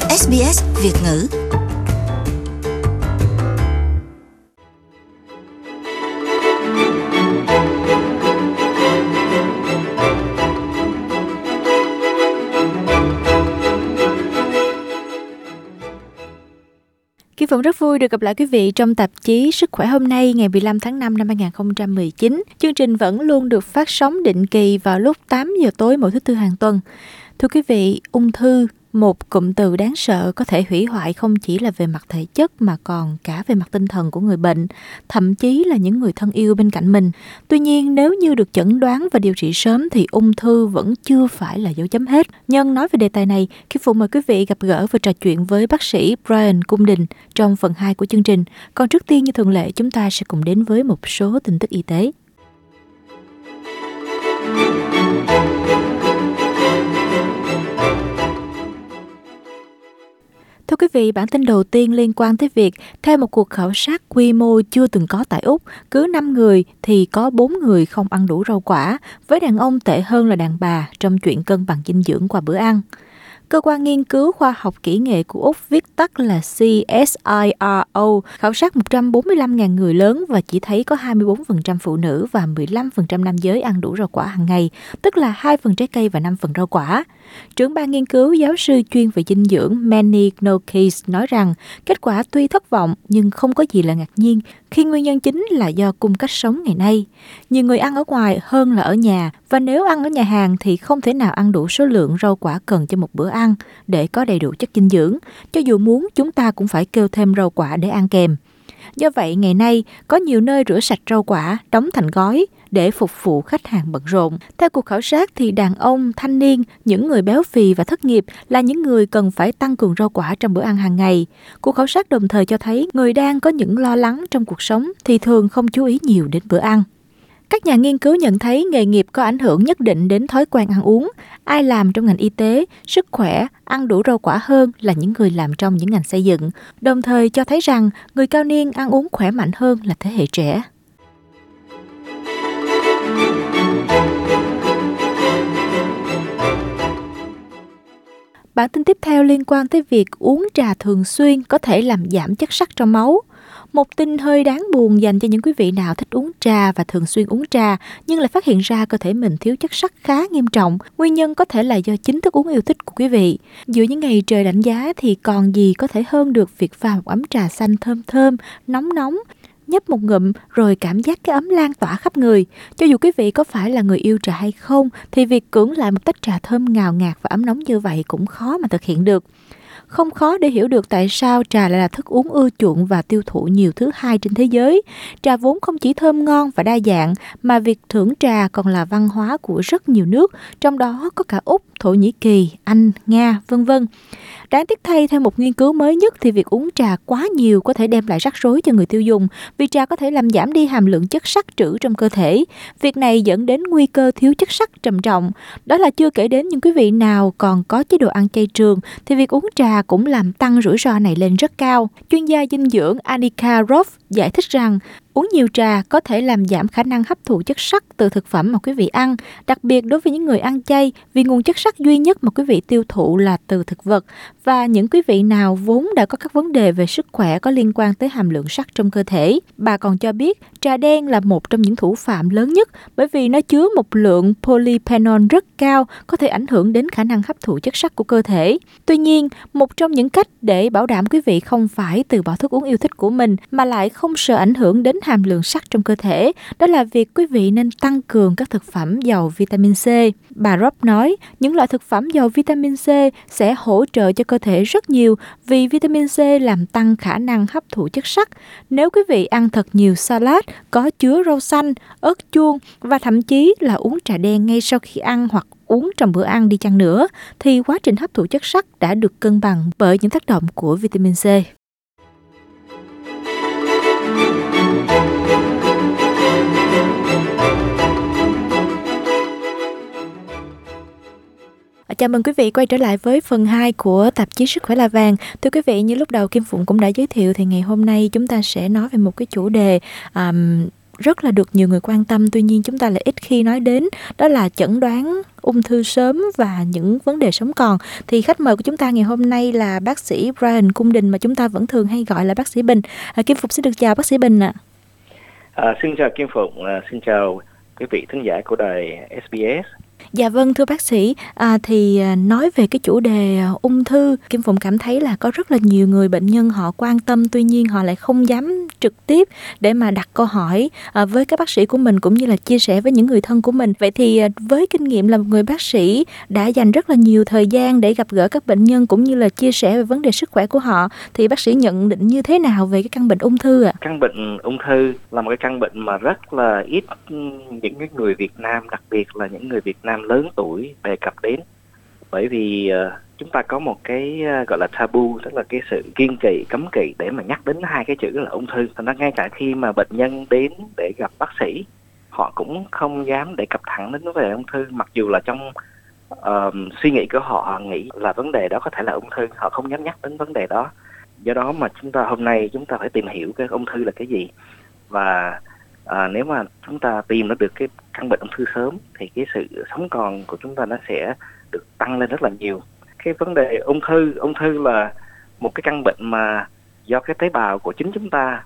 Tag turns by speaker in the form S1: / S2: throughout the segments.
S1: SBS Việt ngữ.
S2: Kim Phượng rất vui được gặp lại quý vị trong tạp chí Sức khỏe hôm nay ngày 15 tháng 5 năm 2019. Chương trình vẫn luôn được phát sóng định kỳ vào lúc 8 giờ tối mỗi thứ Tư hàng tuần. Thưa quý vị, ung thư, một cụm từ đáng sợ có thể hủy hoại không chỉ là về mặt thể chất mà còn cả về mặt tinh thần của người bệnh, thậm chí là những người thân yêu bên cạnh mình. Tuy nhiên, nếu như được chẩn đoán và điều trị sớm thì ung thư vẫn chưa phải là dấu chấm hết. Nhân nói về đề tài này, Kim Phụng mời quý vị gặp gỡ và trò chuyện với bác sĩ Brian Cung Đình trong phần 2 của chương trình. Còn trước tiên như thường lệ, chúng ta sẽ cùng đến với một số tin tức y tế. Thưa quý vị, bản tin đầu tiên liên quan tới việc, theo một cuộc khảo sát quy mô chưa từng có tại Úc, cứ 5 người thì có 4 người không ăn đủ rau quả, với đàn ông tệ hơn là đàn bà trong chuyện cân bằng dinh dưỡng qua bữa ăn. Cơ quan nghiên cứu khoa học kỹ nghệ của Úc, viết tắt là CSIRO, khảo sát 145.000 người lớn và chỉ thấy có 24% phụ nữ và 15% nam giới ăn đủ rau quả hàng ngày, tức là 2 phần trái cây và 5 phần rau quả. Trưởng ban nghiên cứu, giáo sư chuyên về dinh dưỡng Manny Knowles nói rằng kết quả tuy thất vọng nhưng không có gì là ngạc nhiên khi nguyên nhân chính là do cung cách sống ngày nay. Nhiều người ăn ở ngoài hơn là ở nhà, và nếu ăn ở nhà hàng thì không thể nào ăn đủ số lượng rau quả cần cho một bữa ăn để có đầy đủ chất dinh dưỡng. Cho dù muốn, chúng ta cũng phải kêu thêm rau quả để ăn kèm. Do vậy, ngày nay, có nhiều nơi rửa sạch rau quả, đóng thành gói để phục vụ khách hàng bận rộn. Theo cuộc khảo sát thì đàn ông, thanh niên, những người béo phì và thất nghiệp là những người cần phải tăng cường rau quả trong bữa ăn hàng ngày. Cuộc khảo sát đồng thời cho thấy người đang có những lo lắng trong cuộc sống thì thường không chú ý nhiều đến bữa ăn. Các nhà nghiên cứu nhận thấy nghề nghiệp có ảnh hưởng nhất định đến thói quen ăn uống. Ai làm trong ngành y tế, sức khỏe, ăn đủ rau quả hơn là những người làm trong những ngành xây dựng. Đồng thời cho thấy rằng người cao niên ăn uống khỏe mạnh hơn là thế hệ trẻ. Bản tin tiếp theo liên quan tới việc uống trà thường xuyên có thể làm giảm chất sắt trong máu. Một tin hơi đáng buồn dành cho những quý vị nào thích uống trà và thường xuyên uống trà, nhưng lại phát hiện ra cơ thể mình thiếu chất sắt khá nghiêm trọng. Nguyên nhân có thể là do chính thức uống yêu thích của quý vị. Giữa những ngày trời lạnh giá thì còn gì có thể hơn được việc pha một ấm trà xanh thơm thơm, nóng nóng, nhấp một ngụm rồi cảm giác cái ấm lan tỏa khắp người. Cho dù quý vị có phải là người yêu trà hay không, thì việc cưỡng lại một tách trà thơm ngào ngạt và ấm nóng như vậy cũng khó mà thực hiện được. Không khó để hiểu được tại sao trà lại là thức uống ưa chuộng và tiêu thụ nhiều thứ hai trên thế giới. Trà vốn không chỉ thơm ngon và đa dạng, mà việc thưởng trà còn là văn hóa của rất nhiều nước, trong đó có cả Úc, Thổ Nhĩ Kỳ, Anh, Nga, v.v. Đáng tiếc thay, theo một nghiên cứu mới nhất thì việc uống trà quá nhiều có thể đem lại rắc rối cho người tiêu dùng, vì trà có thể làm giảm đi hàm lượng chất sắt trữ trong cơ thể. Việc này dẫn đến nguy cơ thiếu chất sắt trầm trọng. Đó là chưa kể đến những quý vị nào còn có chế độ ăn chay trường thì việc uống trà cũng làm tăng rủi ro này lên rất cao. Chuyên gia dinh dưỡng Anika Roth giải thích rằng uống nhiều trà có thể làm giảm khả năng hấp thụ chất sắt từ thực phẩm mà quý vị ăn, đặc biệt đối với những người ăn chay, vì nguồn chất sắt duy nhất mà quý vị tiêu thụ là từ thực vật, và những quý vị nào vốn đã có các vấn đề về sức khỏe có liên quan tới hàm lượng sắt trong cơ thể. Bà còn cho biết trà đen là một trong những thủ phạm lớn nhất bởi vì nó chứa một lượng polyphenol rất cao, có thể ảnh hưởng đến khả năng hấp thụ chất sắt của cơ thể. Tuy nhiên, một trong những cách để bảo đảm quý vị không phải từ bỏ thức uống yêu thích của mình mà lại không sợ ảnh hưởng đến hàm lượng sắt trong cơ thể, đó là việc quý vị nên tăng cường các thực phẩm giàu vitamin C. Bà Rob nói, những loại thực phẩm giàu vitamin C sẽ hỗ trợ cho cơ thể rất nhiều vì vitamin C làm tăng khả năng hấp thụ chất sắt. Nếu quý vị ăn thật nhiều salad có chứa rau xanh, ớt chuông và thậm chí là uống trà đen ngay sau khi ăn hoặc uống trong bữa ăn đi chăng nữa, thì quá trình hấp thụ chất sắt đã được cân bằng bởi những tác động của vitamin C. Chào mừng quý vị quay trở lại với phần 2 của tạp chí Sức khỏe là vàng. Thưa quý vị, như lúc đầu Kim Phụng cũng đã giới thiệu thì ngày hôm nay chúng ta sẽ nói về một cái chủ đề rất là được nhiều người quan tâm, tuy nhiên chúng ta lại ít khi nói đến, đó là chẩn đoán ung thư sớm và những vấn đề sống còn. Thì khách mời của chúng ta ngày hôm nay là bác sĩ Brian Cung Đình, mà chúng ta vẫn thường hay gọi là bác sĩ Bình. Kim Phụng xin được chào bác sĩ Bình ạ.
S1: Xin chào Kim Phụng, xin chào quý vị thính giả của đài SBS.
S2: Dạ vâng, thưa bác sĩ, thì nói về cái chủ đề ung thư, Kim Phụng cảm thấy là có rất là nhiều người bệnh nhân họ quan tâm, tuy nhiên họ lại không dám trực tiếp để mà đặt câu hỏi với các bác sĩ của mình, cũng như là chia sẻ với những người thân của mình. Vậy thì với kinh nghiệm là một người bác sĩ đã dành rất là nhiều thời gian để gặp gỡ các bệnh nhân cũng như là chia sẻ về vấn đề sức khỏe của họ, thì bác sĩ nhận định như thế nào về cái căn bệnh ung thư ạ?
S1: Căn bệnh ung thư là một cái căn bệnh mà rất là ít những người Việt Nam, đặc biệt là những người Việt Nam lớn tuổi đề cập đến, bởi vì chúng ta có một cái gọi là tabu, tức là cái sự kiêng kỵ, cấm kỵ để mà nhắc đến hai cái chữ là ung thư. Thành ra ngay cả khi mà bệnh nhân đến để gặp bác sĩ, họ cũng không dám đề cập thẳng đến vấn đề ung thư, mặc dù là trong suy nghĩ của họ nghĩ là vấn đề đó có thể là ung thư, họ không dám nhắc đến vấn đề đó. Do đó mà hôm nay chúng ta phải tìm hiểu cái ung thư là cái gì, và nếu mà chúng ta tìm ra được cái căn bệnh ung thư sớm thì cái sự sống còn của chúng ta nó sẽ được tăng lên rất là nhiều. Cái vấn đề ung thư là một cái căn bệnh mà do cái tế bào của chính chúng ta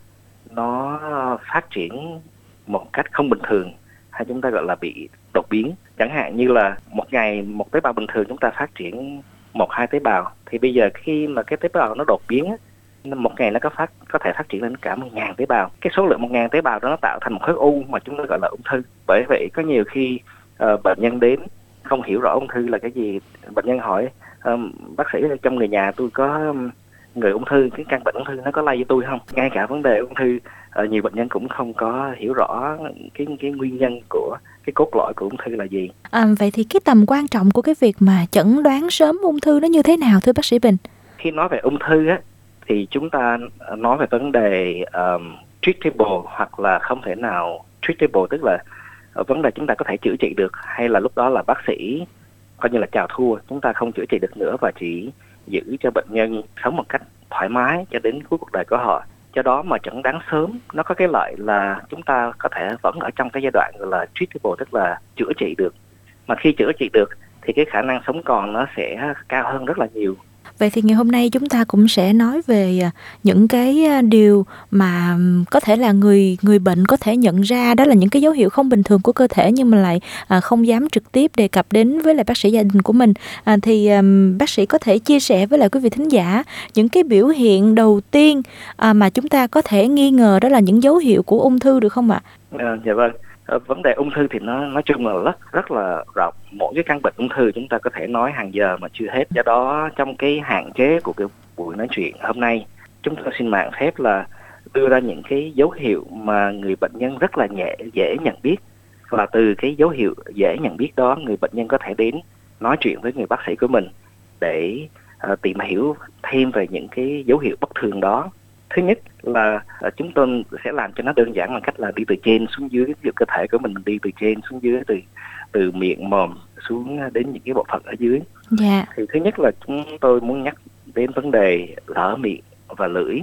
S1: nó phát triển một cách không bình thường, hay chúng ta gọi là bị đột biến. Chẳng hạn như là một ngày một tế bào bình thường chúng ta phát triển 1-2 tế bào, thì bây giờ khi mà cái tế bào nó đột biến, một ngày nó có thể phát triển lên cả 1.000 tế bào. Cái số lượng 1.000 tế bào đó nó tạo thành một khối u mà chúng ta gọi là ung thư. Bởi vậy có nhiều khi bệnh nhân đến không hiểu rõ ung thư là cái gì. Bệnh nhân hỏi bác sĩ, trong người nhà tôi có người ung thư, cái căn bệnh ung thư nó có lây với tôi không? Ngay cả vấn đề ung thư, nhiều bệnh nhân cũng không có hiểu rõ cái nguyên nhân của cái cốt lõi của ung thư là gì.
S2: Vậy thì cái tầm quan trọng của cái việc mà chẩn đoán sớm ung thư nó như thế nào thưa bác sĩ Bình?
S1: Khi nói về ung thư á, thì chúng ta nói về vấn đề treatable hoặc là không thể nào treatable, tức là vấn đề chúng ta có thể chữa trị được, hay là lúc đó là bác sĩ coi như là chào thua, chúng ta không chữa trị được nữa và chỉ giữ cho bệnh nhân sống một cách thoải mái cho đến cuối cuộc đời của họ. Do đó mà chẩn đoán sớm nó có cái lợi là chúng ta có thể vẫn ở trong cái giai đoạn gọi là treatable, tức là chữa trị được. Mà khi chữa trị được thì cái khả năng sống còn nó sẽ cao hơn rất là nhiều.
S2: Vậy thì ngày hôm nay chúng ta cũng sẽ nói về những cái điều mà có thể là người bệnh có thể nhận ra, đó là những cái dấu hiệu không bình thường của cơ thể nhưng mà lại không dám trực tiếp đề cập đến với lại bác sĩ gia đình của mình. Thì bác sĩ có thể chia sẻ với lại quý vị thính giả những cái biểu hiện đầu tiên mà chúng ta có thể nghi ngờ đó là những dấu hiệu của ung thư được không ạ?
S1: Dạ vâng. Vấn đề ung thư thì nó nói chung là rất là rộng. Mỗi cái căn bệnh ung thư chúng ta có thể nói hàng giờ mà chưa hết. Do đó trong cái hạn chế của cái buổi nói chuyện hôm nay, chúng tôi xin mạng phép là đưa ra những cái dấu hiệu mà người bệnh nhân rất là dễ nhận biết, và từ cái dấu hiệu dễ nhận biết đó, người bệnh nhân có thể đến nói chuyện với người bác sĩ của mình để tìm hiểu thêm về những cái dấu hiệu bất thường đó. Thứ nhất là chúng tôi sẽ làm cho nó đơn giản bằng cách là đi từ trên xuống dưới, ví dụ cơ thể của mình đi từ trên xuống dưới, từ miệng mồm xuống đến những cái bộ phận ở dưới.
S2: Dạ.
S1: Thì thứ nhất là chúng tôi muốn nhắc đến vấn đề lở miệng và lưỡi.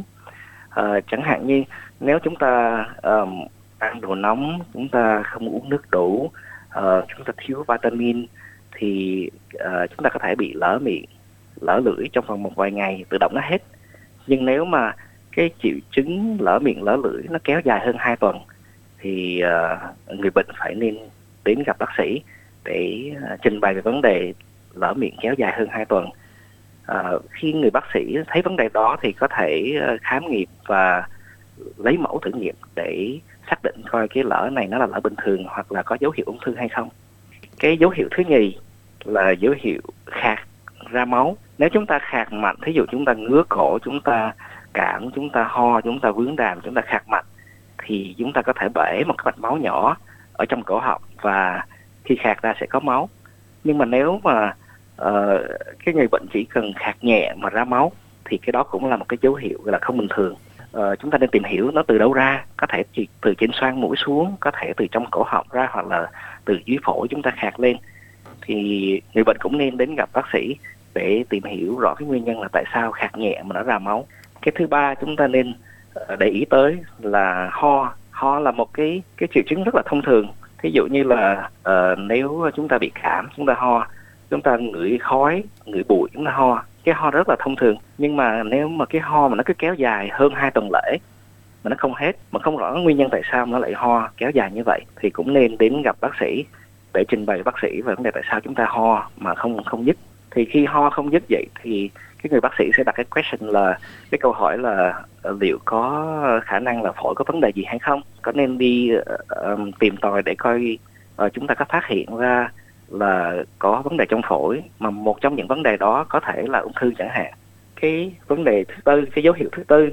S1: Chẳng hạn như nếu chúng ta ăn đồ nóng, chúng ta không uống nước đủ, chúng ta thiếu vitamin, thì chúng ta có thể bị lở miệng, lở lưỡi trong vòng một vài ngày, tự động nó hết. Nhưng nếu mà cái triệu chứng lở miệng lở lưỡi nó kéo dài hơn 2 tuần thì người bệnh phải nên đến gặp bác sĩ để trình bày về vấn đề lở miệng kéo dài hơn 2 tuần. Khi người bác sĩ thấy vấn đề đó thì có thể khám nghiệm và lấy mẫu thử nghiệm để xác định coi cái lở này nó là lở bình thường hoặc là có dấu hiệu ung thư hay không. Cái dấu hiệu thứ nhì là dấu hiệu khạc ra máu. Nếu chúng ta khạc mạnh, thí dụ chúng ta ngứa cổ, chúng ta cảm, chúng ta ho, chúng ta vướng đàm, chúng ta khạc mạnh, thì chúng ta có thể bể một cái mạch máu nhỏ ở trong cổ họng và khi khạc ra sẽ có máu. Nhưng mà nếu mà cái người bệnh chỉ cần khạc nhẹ mà ra máu thì cái đó cũng là một cái dấu hiệu là không bình thường. Chúng ta nên tìm hiểu nó từ đâu ra, có thể từ trên xoang mũi xuống, có thể từ trong cổ họng ra, hoặc là từ dưới phổi chúng ta khạc lên. Thì người bệnh cũng nên đến gặp bác sĩ để tìm hiểu rõ cái nguyên nhân là tại sao khạc nhẹ mà nó ra máu. Cái thứ ba chúng ta nên để ý tới là ho Ho là một cái triệu chứng rất là thông thường. Ví dụ như là nếu chúng ta bị cảm, chúng ta ho, chúng ta ngửi khói, ngửi bụi, chúng ta ho. Cái ho rất là thông thường. Nhưng mà nếu mà cái ho mà nó cứ kéo dài hơn 2 tuần lễ mà nó không hết, mà không rõ nguyên nhân tại sao nó lại ho kéo dài như vậy, thì cũng nên đến gặp bác sĩ để trình bày bác sĩ về vấn đề tại sao chúng ta ho mà không dứt. Thì khi ho không dứt vậy thì cái người bác sĩ sẽ đặt cái câu hỏi là liệu có khả năng là phổi có vấn đề gì hay không, có nên đi tìm tòi để coi chúng ta có phát hiện ra là có vấn đề trong phổi, mà một trong những vấn đề đó có thể là ung thư chẳng hạn. Cái vấn đề thứ tư, cái dấu hiệu thứ tư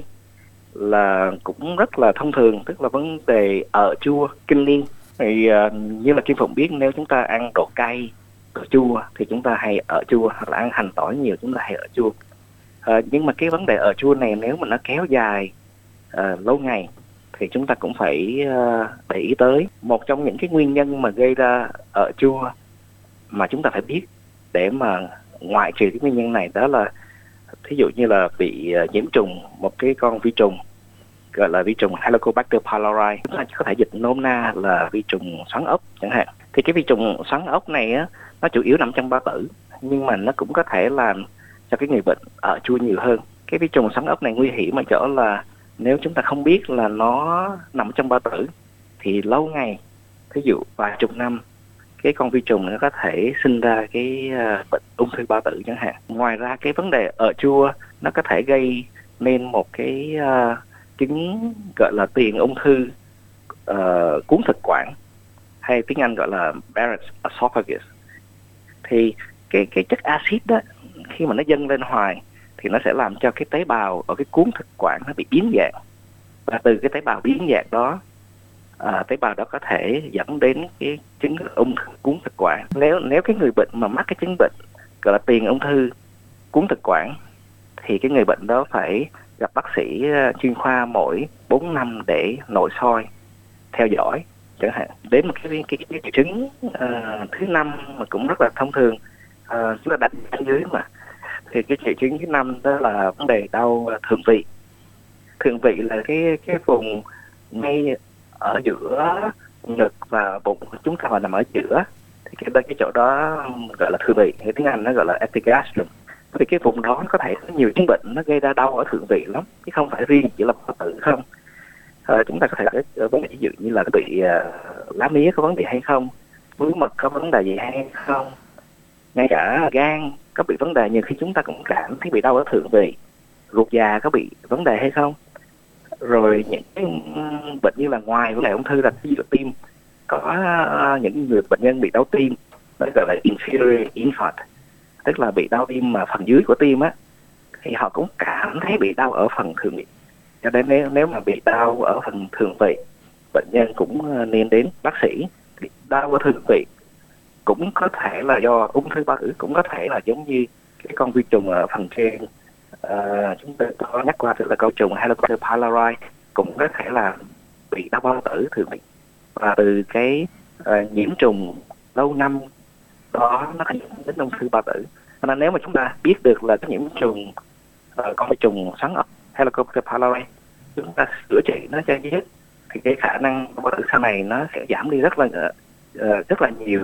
S1: là cũng rất là thông thường, tức là vấn đề ợ chua kinh niên. Thì như là Kim Phụng biết, nếu chúng ta ăn đồ cay, đồ chua thì chúng ta hay ợ chua, hoặc là ăn hành tỏi nhiều chúng ta hay ợ chua. Nhưng mà cái vấn đề ợ chua này nếu mà nó kéo dài lâu ngày thì chúng ta cũng phải để ý tới. Một trong những cái nguyên nhân mà gây ra ợ chua mà chúng ta phải biết để mà ngoại trừ cái nguyên nhân này, đó là thí dụ như là bị nhiễm trùng một cái con vi trùng gọi là vi trùng Helicobacter pylori, chúng ta có thể dịch nôm na là vi trùng xoắn ốc chẳng hạn. Thì cái vi trùng xoắn ốc này á, nó chủ yếu nằm trong bao tử, nhưng mà nó cũng có thể làm cho cái người bệnh ợ chua nhiều hơn. Cái vi trùng xoắn ốc này nguy hiểm ở chỗ là nếu chúng ta không biết là nó nằm trong bao tử thì lâu ngày, ví dụ vài chục năm, cái con vi trùng nó có thể sinh ra cái bệnh ung thư bao tử chẳng hạn. Ngoài ra cái vấn đề ợ chua nó có thể gây nên một cái chứng gọi là tiền ung thư cuống thực quản, hay tiếng Anh gọi là Barrett's esophagus. Thì cái chất axit đó khi mà nó dâng lên hoài thì nó sẽ làm cho cái tế bào ở cái cuống thực quản nó bị biến dạng, và từ cái tế bào biến dạng đó, tế bào đó có thể dẫn đến cái chứng ung thư cuống thực quản. Nếu cái người bệnh mà mắc cái chứng bệnh gọi là tiền ung thư cuống thực quản thì cái người bệnh đó phải gặp bác sĩ chuyên khoa mỗi 4 năm để nội soi theo dõi chẳng hạn. Đến một cái triệu chứng thứ năm mà cũng rất là thông thường, chúng ta đánh dưới mà, thì cái triệu chứng thứ năm đó là vấn đề đau thượng vị. Thượng vị là cái vùng ngay ở giữa ngực và bụng của chúng ta, và nằm ở giữa, thì cái chỗ đó gọi là thượng vị, thì tiếng Anh nó gọi là epigastrium. Thì cái vùng đó có thể có nhiều chứng bệnh nó gây ra đau ở thượng vị lắm, chứ không phải riêng chỉ là bao tử không. Chúng ta có thể gặp cái vấn đề ví dụ như là bị lá mía có vấn đề hay không, vướng mật có vấn đề gì hay không, ngay cả gan có bị vấn đề. Nhiều khi chúng ta cũng cảm thấy bị đau ở thượng vị. Ruột già có bị vấn đề hay không. Rồi những cái bệnh như là ngoài vấn đề ung thư là ví dụ tim, có những người bệnh nhân bị đau tim, nó gọi là inferior infarct, tức là bị đau tim mà phần dưới của tim á, thì họ cũng cảm thấy bị đau ở phần thượng vị. Cho nên nếu mà bị đau ở phần thượng vị, bệnh nhân cũng nên đến bác sĩ. Đau ở thượng vị cũng có thể là do ung thư bao tử, cũng có thể là giống như cái con vi trùng ở phần trên chúng ta có nhắc qua, tức là con trùng Helicobacter pylori, cũng có thể là bị đau bao tử thượng vị. Và từ cái nhiễm trùng lâu năm đó nó ảnh hưởng đến ung thư bao tử. Nên nếu mà chúng ta biết được là cái nhiễm trùng con vi trùng xoắn ốc Helicobacter pylori, chúng ta chữa trị nó cho hết, thì cái khả năng bao tử sau này nó sẽ giảm đi rất là nhiều.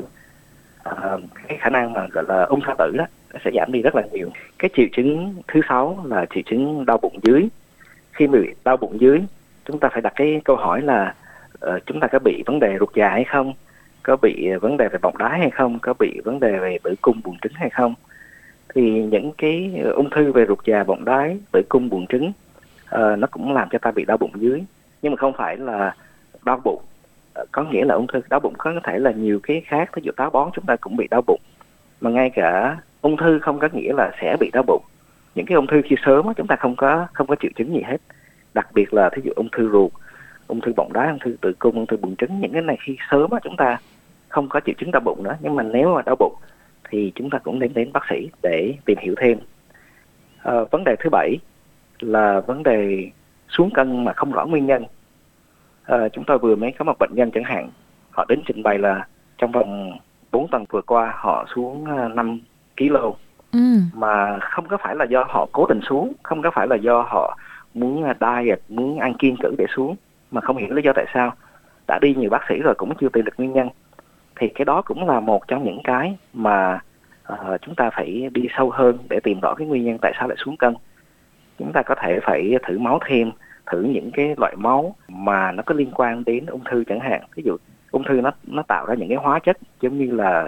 S1: Cái khả năng mà gọi là ung thư tử đó nó sẽ giảm đi rất là nhiều. Cái triệu chứng thứ 6 là triệu chứng đau bụng dưới. Khi bị đau bụng dưới, chúng ta phải đặt cái câu hỏi là chúng ta có bị vấn đề ruột già hay không, có bị vấn đề về bọng đái hay không, có bị vấn đề về tử cung buồng trứng hay không. Thì những cái ung thư về ruột già, bọng đái, tử cung buồng trứng nó cũng làm cho ta bị đau bụng dưới, nhưng mà không phải là đau bụng có nghĩa là ung thư. Đau bụng có thể là nhiều cái khác, ví dụ táo bón chúng ta cũng bị đau bụng, mà ngay cả ung thư không có nghĩa là sẽ bị đau bụng. Những cái ung thư khi sớm chúng ta không có triệu chứng gì hết, đặc biệt là thí dụ ung thư ruột, ung thư bọng đái, ung thư tử cung, ung thư buồng trứng, những cái này khi sớm chúng ta không có triệu chứng đau bụng nữa. Nhưng mà nếu mà đau bụng thì chúng ta cũng nên đến bác sĩ để tìm hiểu thêm. Vấn đề thứ 7 là vấn đề xuống cân mà không rõ nguyên nhân. Chúng tôi vừa mới có một bệnh nhân chẳng hạn, họ đến trình bày là trong vòng 4 tuần vừa qua họ xuống 5 kg, mà không có phải là do họ cố tình xuống, không có phải là do họ muốn diet, muốn ăn kiêng cữ để xuống, mà không hiểu lý do tại sao. Đã đi nhiều bác sĩ rồi cũng chưa tìm được nguyên nhân. Thì cái đó cũng là một trong những cái mà chúng ta phải đi sâu hơn để tìm rõ cái nguyên nhân tại sao lại xuống cân. Chúng ta có thể phải thử máu thêm, thử những cái loại máu mà nó có liên quan đến ung thư chẳng hạn. Ví dụ ung thư nó tạo ra những cái hóa chất giống như là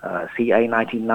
S1: CA19,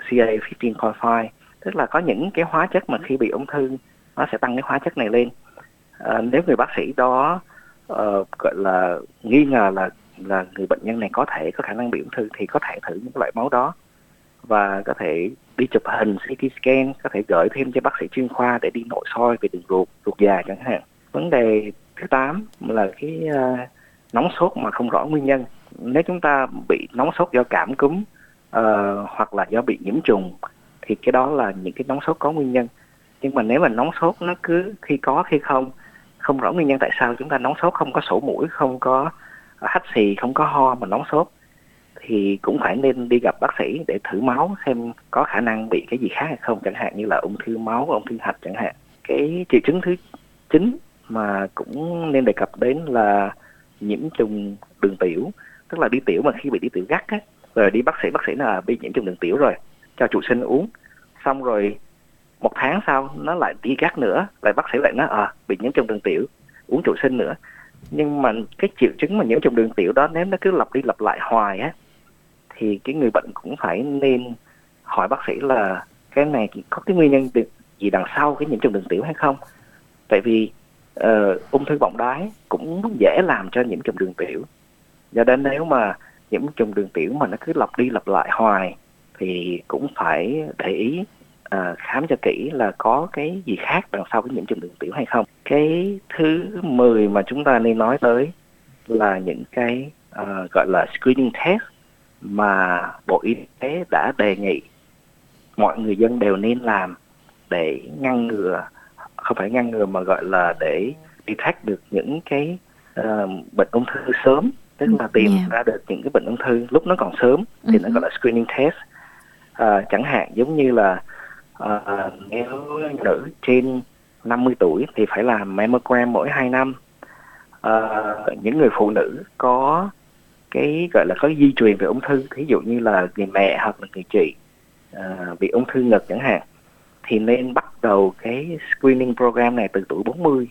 S1: CA15.5, tức là có những cái hóa chất mà khi bị ung thư nó sẽ tăng cái hóa chất này lên. Nếu người bác sĩ đó gọi là nghi ngờ là người bệnh nhân này có thể có khả năng bị ung thư thì có thể thử những loại máu đó và có thể đi chụp hình CT scan, có thể gửi thêm cho bác sĩ chuyên khoa để đi nội soi về đường ruột già chẳng hạn. Vấn đề thứ 8 là cái nóng sốt mà không rõ nguyên nhân. Nếu chúng ta bị nóng sốt do cảm cúm hoặc là do bị nhiễm trùng thì cái đó là những cái nóng sốt có nguyên nhân. Nhưng mà nếu mà nóng sốt nó cứ khi có khi không rõ nguyên nhân tại sao chúng ta nóng sốt, không có sổ mũi, không có hắt xì, không có ho mà nóng sốt, thì cũng phải nên đi gặp bác sĩ để thử máu xem có khả năng bị cái gì khác hay không, chẳng hạn như là ung thư máu, ung thư hạch chẳng hạn. Cái triệu chứng thứ 9 mà cũng nên đề cập đến là nhiễm trùng đường tiểu, tức là đi tiểu mà khi bị đi tiểu gắt á, rồi đi bác sĩ là bị nhiễm trùng đường tiểu rồi, cho trụ sinh uống, xong rồi 1 tháng sau nó lại đi gắt nữa, lại bác sĩ lại nói bị nhiễm trùng đường tiểu, uống trụ sinh nữa. Nhưng mà cái triệu chứng mà nhiễm trùng đường tiểu đó nếu nó cứ lặp đi lặp lại hoài á thì cái người bệnh cũng phải nên hỏi bác sĩ là cái này có cái nguyên nhân gì đằng sau cái nhiễm trùng đường tiểu hay không. Tại vì ung thư bọng đái cũng dễ làm cho nhiễm trùng đường tiểu. Do đó nếu mà nhiễm trùng đường tiểu mà nó cứ lặp đi lặp lại hoài thì cũng phải để ý khám cho kỹ là có cái gì khác đằng sau cái nhiễm trùng đường tiểu hay không. Cái thứ 10 mà chúng ta nên nói tới là những cái gọi là screening test mà Bộ Y tế đã đề nghị mọi người dân đều nên làm để ngăn ngừa, không phải ngăn ngừa mà gọi là để detect được những cái bệnh ung thư sớm, tức là tìm ra được những cái bệnh ung thư lúc nó còn sớm thì nó gọi là screening test. Chẳng hạn giống như là nếu nữ trên 50 tuổi thì phải làm mammogram mỗi 2 năm. Những người phụ nữ có cái gọi là có di truyền về ung thư, ví dụ như là người mẹ hoặc là người chị bị ung thư ngực chẳng hạn, thì nên bắt đầu cái screening program này từ tuổi 40.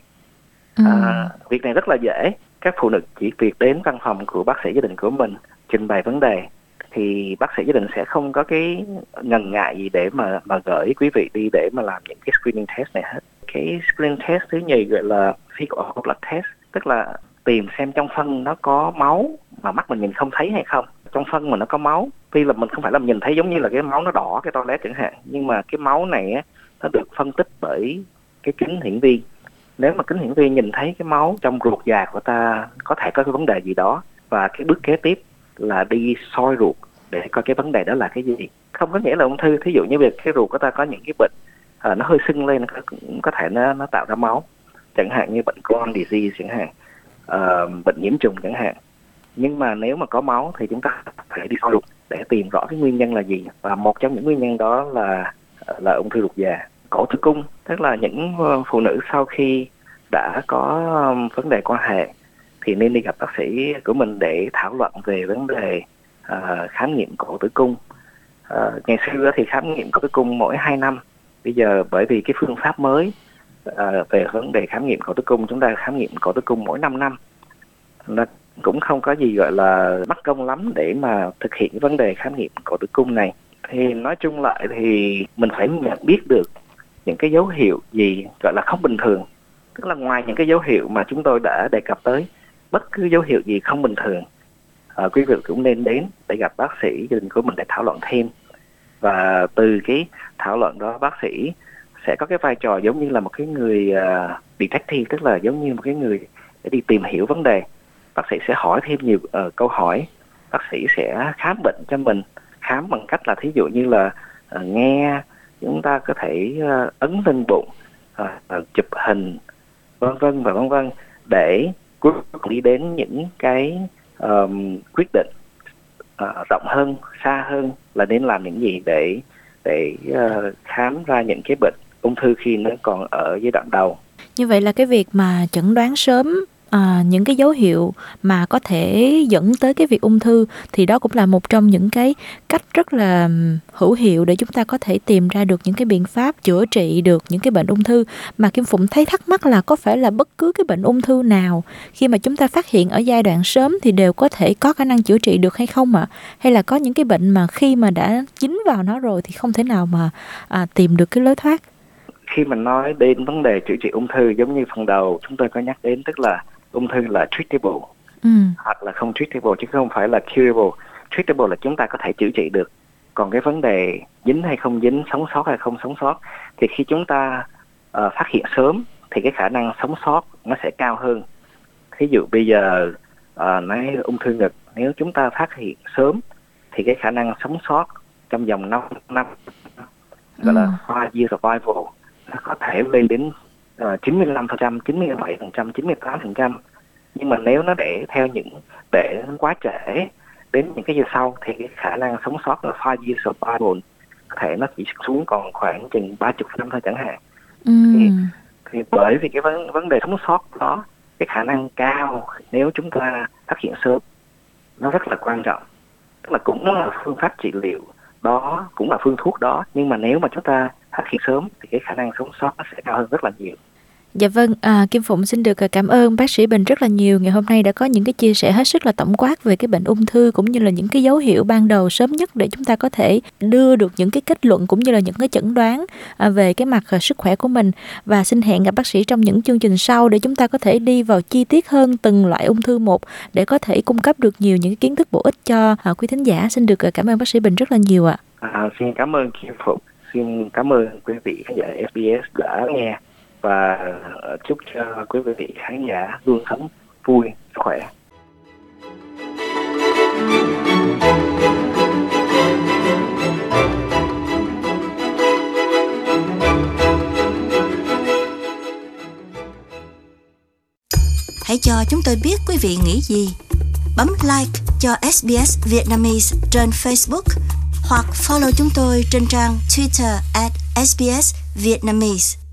S1: Việc này rất là dễ. Các phụ nữ chỉ việc đến văn phòng của bác sĩ gia đình của mình trình bày vấn đề thì bác sĩ gia đình sẽ không có cái ngần ngại gì để mà gửi quý vị đi để mà làm những cái screening test này hết. Cái screening test thứ nhì gọi là fecal blood test, tức là tìm xem trong phân nó có máu mà mắt mình nhìn không thấy hay không. Trong phân mà nó có máu, tuy là mình không phải là mình nhìn thấy giống như là cái máu nó đỏ cái toilet chẳng hạn, nhưng mà cái máu này á, nó được phân tích bởi cái kính hiển vi. Nếu mà kính hiển vi nhìn thấy cái máu trong ruột già của ta có thể có cái vấn đề gì đó, và cái bước kế tiếp là đi soi ruột để coi cái vấn đề đó là cái gì. Không có nghĩa là ung thư, thí dụ như việc cái ruột của ta có những cái bệnh nó hơi sưng lên, có thể nó tạo ra máu, chẳng hạn như bệnh Crohn disease chẳng hạn, bệnh nhiễm trùng chẳng hạn. Nhưng mà nếu mà có máu thì chúng ta phải đi soi ruột để tìm rõ cái nguyên nhân là gì, và một trong những nguyên nhân đó là ung thư ruột già. Cổ tử cung, tức là những phụ nữ sau khi đã có vấn đề quan hệ thì nên đi gặp bác sĩ của mình để thảo luận về vấn đề khám nghiệm cổ tử cung. Ngày xưa thì khám nghiệm cổ tử cung mỗi 2 năm. Bây giờ bởi vì cái phương pháp mới về vấn đề khám nghiệm cổ tử cung, chúng ta khám nghiệm cổ tử cung mỗi 5 năm. Nó cũng không có gì gọi là mất công lắm để mà thực hiện cái vấn đề khám nghiệm cổ tử cung này. Thì nói chung lại thì mình phải nhận biết được những cái dấu hiệu gì gọi là không bình thường. Tức là ngoài những cái dấu hiệu mà chúng tôi đã đề cập tới, bất cứ dấu hiệu gì không bình thường, quý vị cũng nên đến để gặp bác sĩ gia đình của mình để thảo luận thêm. Và từ cái thảo luận đó, bác sĩ sẽ có cái vai trò giống như là một cái người detective, tức là giống như một cái người để đi tìm hiểu vấn đề. Bác sĩ sẽ hỏi thêm nhiều câu hỏi. Bác sĩ sẽ khám bệnh cho mình, khám bằng cách là thí dụ như là nghe, chúng ta có thể ấn lên bụng, chụp hình, vân vân, để cuối cùng đi đến những cái quyết định rộng hơn, xa hơn là nên làm những gì để khám ra những cái bệnh ung thư khi nó còn ở giai đoạn đầu.
S2: Như vậy là cái việc mà chẩn đoán sớm những cái dấu hiệu mà có thể dẫn tới cái việc ung thư, thì đó cũng là một trong những cái cách rất là hữu hiệu để chúng ta có thể tìm ra được những cái biện pháp chữa trị được những cái bệnh ung thư. Mà Kim Phụng thấy thắc mắc là có phải là bất cứ cái bệnh ung thư nào khi mà chúng ta phát hiện ở giai đoạn sớm thì đều có thể có khả năng chữa trị được hay không ạ? Hay là có những cái bệnh mà khi mà đã dính vào nó rồi thì không thể nào mà tìm được cái lối thoát?
S1: Khi mình nói đến vấn đề chữa trị ung thư, giống như phần đầu chúng tôi có nhắc đến, tức là ung thư là treatable hoặc là không treatable, chứ không phải là curable. Treatable là chúng ta có thể chữa trị được, còn cái vấn đề dính hay không dính, sống sót hay không sống sót, thì khi chúng ta phát hiện sớm thì cái khả năng sống sót nó sẽ cao hơn. Ví dụ bây giờ nói ung thư ngực, nếu chúng ta phát hiện sớm thì cái khả năng sống sót trong vòng 5 năm, gọi là 5 year survival, nó có thể lên đến 95%, 97%, 98%. Nhưng mà nếu nó để quá trễ đến những cái giờ sau thì cái khả năng sống sót là 5 year survival có thể nó chỉ xuống còn khoảng chừng 30% thôi chẳng hạn. Thì bởi vì cái vấn đề sống sót đó, cái khả năng cao nếu chúng ta phát hiện sớm nó rất là quan trọng. Tức là cũng là phương pháp trị liệu đó, cũng là phương thuốc đó, nhưng mà nếu mà chúng ta phát hiện sớm thì cái khả năng sống sót nó sẽ cao hơn rất là nhiều.
S2: Dạ vâng, Kim Phụng xin được cảm ơn bác sĩ Bình rất là nhiều. Ngày hôm nay đã có những cái chia sẻ hết sức là tổng quát về cái bệnh ung thư, cũng như là những cái dấu hiệu ban đầu sớm nhất để chúng ta có thể đưa được những cái kết luận cũng như là những cái chẩn đoán về cái mặt sức khỏe của mình. Và xin hẹn gặp bác sĩ trong những chương trình sau để chúng ta có thể đi vào chi tiết hơn từng loại ung thư một, để có thể cung cấp được nhiều những cái kiến thức bổ ích cho quý thính giả. Xin được cảm ơn bác sĩ Bình rất là nhiều ạ.
S1: Xin cảm ơn Kim Phụng, xin cảm ơn quý vị khán giả SBS đã nghe, và chúc cho quý vị khán giả luôn sống vui, khỏe.
S3: Hãy cho chúng tôi biết quý vị nghĩ gì. Bấm like cho SBS Vietnamese trên Facebook hoặc follow chúng tôi trên trang Twitter @SBS Vietnamese.